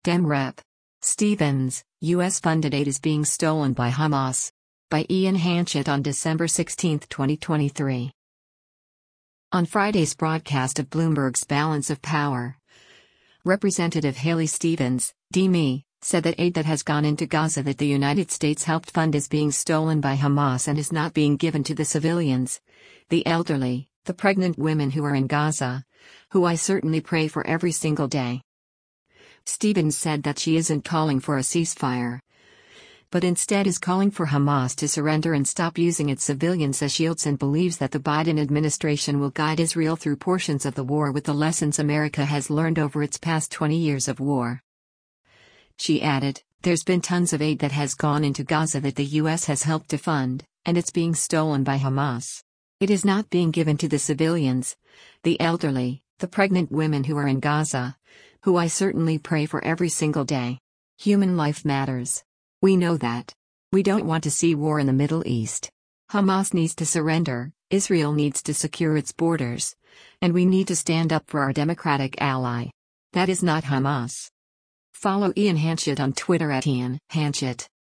Dem Rep. Stevens, U.S.-funded aid is being stolen by Hamas. By Ian Hanchett on December 16, 2023. On Friday's broadcast of Bloomberg's Balance of Power, Representative Haley Stevens, D.M., said that aid that has gone into Gaza that the United States helped fund is being stolen by Hamas and is not being given to the civilians, the elderly, the pregnant women who are in Gaza, who I certainly pray for every single day. Stevens said that she isn't calling for a ceasefire, but instead is calling for Hamas to surrender and stop using its civilians as shields, and believes that the Biden administration will guide Israel through portions of the war with the lessons America has learned over its past 20 years of war. She added, "There's been tons of aid that has gone into Gaza that the U.S. has helped to fund, and it's being stolen by Hamas. It is not being given to the civilians, the elderly, the pregnant women who are in Gaza, who I certainly pray for every single day. Human life matters. We know that. We don't want to see war in the Middle East. Hamas needs to surrender, Israel needs to secure its borders, and we need to stand up for our democratic ally. That is not Hamas." Follow Ian Hanchett on Twitter @IanHanchett.